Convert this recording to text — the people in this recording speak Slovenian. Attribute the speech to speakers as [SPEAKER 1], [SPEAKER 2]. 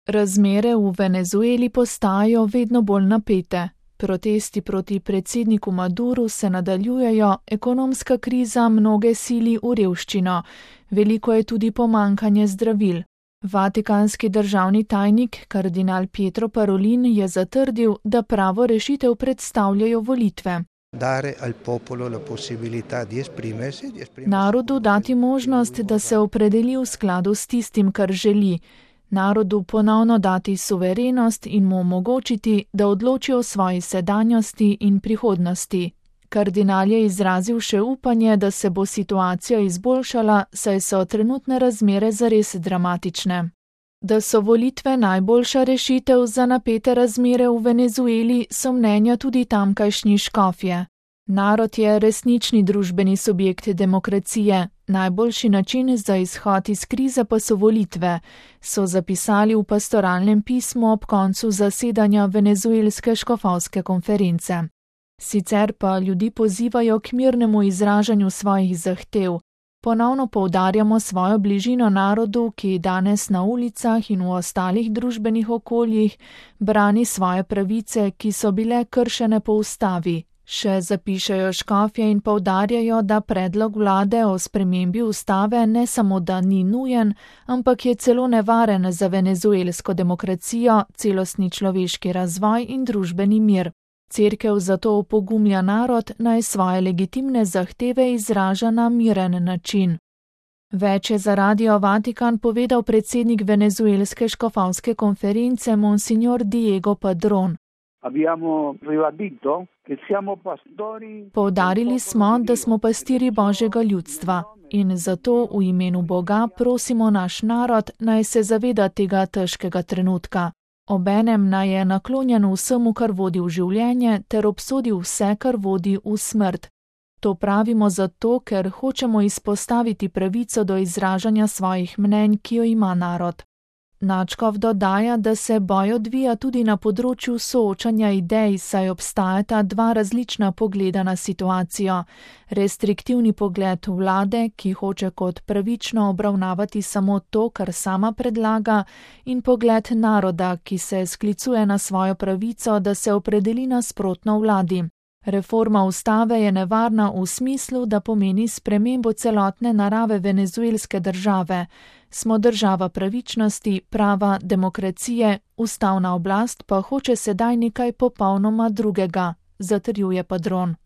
[SPEAKER 1] Razmere v Venezueli postajajo vedno bolj napete. Protesti proti predsedniku Maduru se nadaljujejo, ekonomska kriza mnoge sili v revščino. Veliko je tudi pomanjkanje zdravil. Vatikanski državni tajnik, kardinal Pietro Parolin, je zatrdil, da pravo rešitev predstavljajo volitve. Narodu dati možnost, da se opredeli v skladu s tistim, kar želi. Narodu ponovno dati suverenost in mu omogočiti, da odloči o svoji sedanjosti in prihodnosti. Kardinal je izrazil še upanje, da se bo situacija izboljšala, saj so trenutne razmere zares dramatične. Da so volitve najboljša rešitev za napete razmere v Venezueli, so mnenja tudi tamkajšnji škofje. Narod je resnični družbeni subjekt demokracije, najboljši način za izhod iz krize pa so volitve, so zapisali v pastoralnem pismu ob koncu zasedanja venezuelske škofovske konference. Sicer pa ljudi pozivajo k mirnemu izražanju svojih zahtev. Ponovno poudarjamo svojo bližino narodu, ki danes na ulicah in v ostalih družbenih okoljih brani svoje pravice, ki so bile kršene po ustavi. Še zapišejo škofje in poudarjajo, da predlog vlade o spremembi ustave ne samo da ni nujen, ampak je celo nevaren za venezuelsko demokracijo, celostni človeški razvoj in družbeni mir. Cerkev zato opogumlja narod, naj svoje legitimne zahteve izraža na miren način. Več je za Radio Vatikan povedal predsednik venezuelske škofovske konference Monsignor Diego Padrón. Poudarili smo, da smo pastirji Božjega ljudstva in zato v imenu Boga prosimo naš narod, naj se zaveda tega težkega trenutka. Obenem naj je naklonjen vsemu, kar vodi v življenje, ter obsodi vse, kar vodi v smrt. To pravimo zato, ker hočemo izpostaviti pravico do izražanja svojih mnenj, ki jo ima narod. Nadškof dodaja, da se boj odvija tudi na področju soočanja idej, saj obstajata dva različna pogleda na situacijo. Restriktivni pogled vlade, ki hoče kot pravično obravnavati samo to, kar sama predlaga, in pogled naroda, ki se sklicuje na svojo pravico, da se opredeli nasprotno vladi. Reforma ustave je nevarna v smislu, da pomeni spremembo celotne narave venezuelske države. Smo država pravičnosti, prava, demokracije, ustavna oblast pa hoče sedaj nekaj popolnoma drugega, zatrjuje Padrón.